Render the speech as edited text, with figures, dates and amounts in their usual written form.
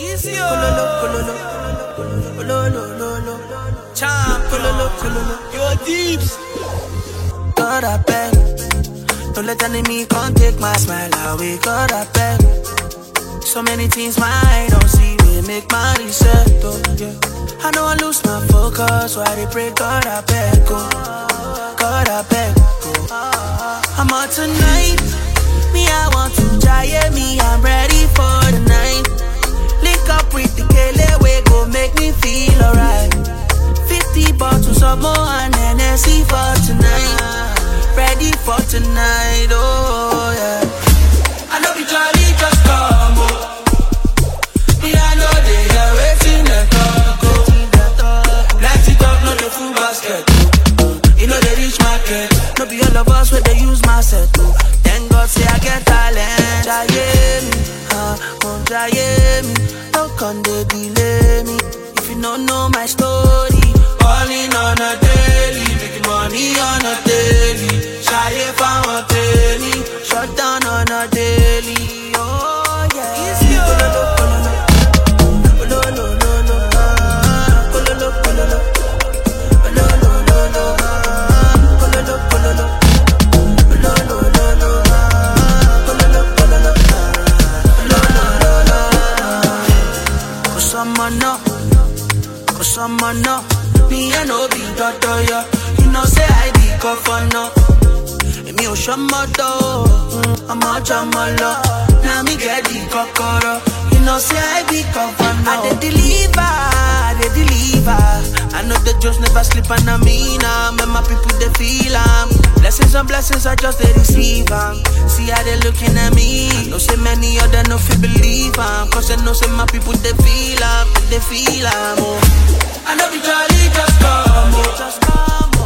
Easy, kololo, champ, kololo, your deeps. God, I beg, don't let enemy come take my smile away. God, I beg, so many things my eye don't see, we make my reset, oh, yeah. I know I lose my focus, why they pray, God, I beg, oh. God, I beg, oh. I'm out tonight, me, I want to giant me, I'm ready for the night. Link up with the Kele, we go make me feel alright. 50 bottles of more and NSC for tonight. Ready for tonight, oh yeah. I know be jolly, just come, oh. Me, I know they are waiting to talk, oh. Let's it up, no the full basket, oh. You know they reach market. No be all of us where they use my set, oh. Thank God say I get talent, I hear me, won't I hear me? Don't come they delay me. If you don't know my story, falling on a daily, making money on a daily. Shy if I want daily, shut down on a daily. Oh yeah. Easy, kololo, kololo, kololo, kololo, someone know, me I know be doctor, yeah. You know say I be governor. Me o shamoto, I'm a jamalo. Now me get the kokoro. You know say I be governor. I deliver. I know the jokes never sleep and I mean when my people they feel blessings and blessings I just they receive See how they looking at me. I know say many other no feel believe cause I know say my people they feel oh. I know be jolly, just come, oh.